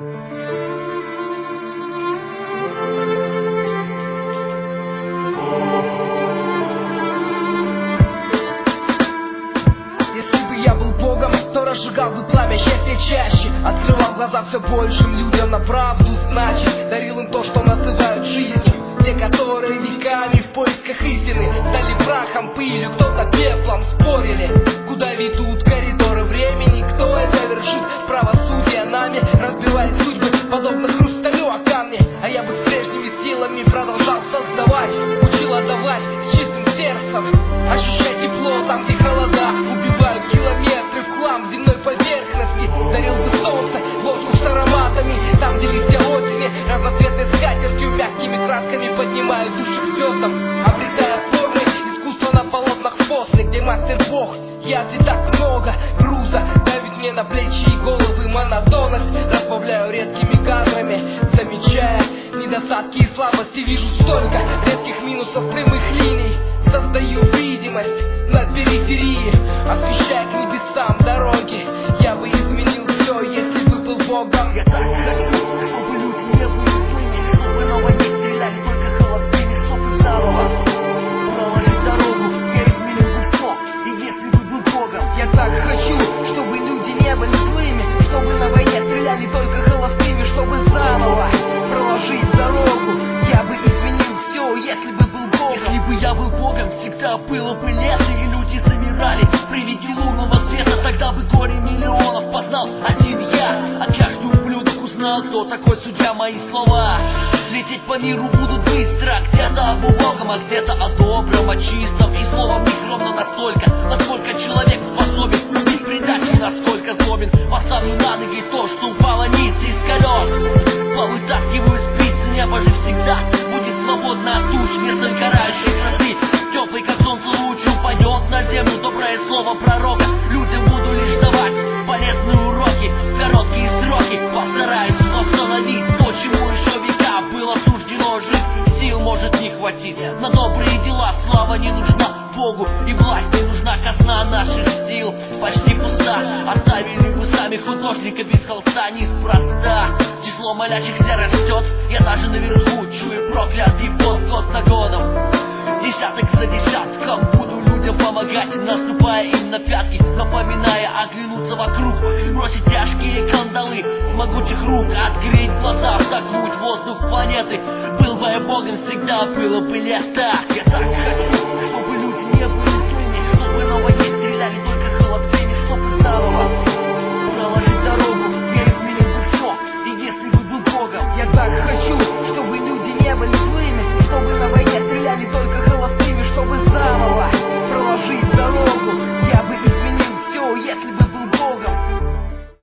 Если бы я был Богом, то разжигал бы пламя счастья чаще, открывал глаза все большим людям на правду, значит, дарил им то, что называют жизнью. Те, которые веками в поисках истины стали прахом, пылью, кто-то пеплом, спорили, куда ведут коридоры времени, кто это вершит, правосудие нами разбивает судьбы, подобно хрусталю о камне. А я бы с прежними силами продолжал создавать, учил отдавать с чистым сердцем, ощущать тепло там, где холода убивают километры в хлам земной поверхности. Дарил бы солнце, воздух с ароматами, там, где листья осени разноцветной скатертью мягкими красками поднимают души к звездам, обретая формы искусства на полотнах после, где мастер Бог. Язи так много, груза давит мне на плечи и головы монотонность, разбавляю резкими кадрами, замечая недостатки и слабости. Вижу столько резких минусов прямых линий, создаю видимость над периферии, освещая к небесам дороги. Я бы изменил все, если бы был Богом. Я так хочу, чтобы люди не были злыми, чтобы на войне стреляли только холостыми, чтобы заново проложить дорогу. Я изменил бы все, и если бы был Богом. Я так хочу, чтобы люди не были злыми, чтобы на войне стреляли только холостыми, чтобы заново проложить дорогу. Я бы изменил все, если бы был Богом. Если бы я был Богом, всегда было бы лето, и люди замирали при виде лунного света. Тогда бы горе миллионов познал один я, а каждый ублюдок узнал, кто такой судья. Мои слова лететь по миру будут быстро, где-то об убогом, а где-то о добром, о чистом. И словом них ровно настолько, насколько человек способен убить предатель, насколько злобен. Поставлю на ноги то, что упало ниц из колес, повытаскиваю спицы. Небо же всегда будет свободно от туч, вместо карающей грозы. Теплый, как солнце, луч упадет на землю доброе слово пророка. Людям буду лишь давать полезные уроки в короткие сроки. Постараюсь восстановить то, чему еще века было суждено жить. Сил может не хватить на добрые дела, слава не нужна Богу, и власть не нужна, казна наших сил почти пуста. Оставили бы сами художника без холста неспроста. Число молящихся растет, я даже наверху чую проклятый пот год за годом. Десяток за десятком буду людям помогать, наступая им на пятки, напоминая оглянуться вокруг, сбросить тяжкие кандалы с могучих рук, открыть глаза, вдохнуть воздух планеты. Был бы я Богом, всегда было бы лето. Я так хочу, чтобы люди не были злыми, чтобы на войне стреляли только холостыми, чтобы заново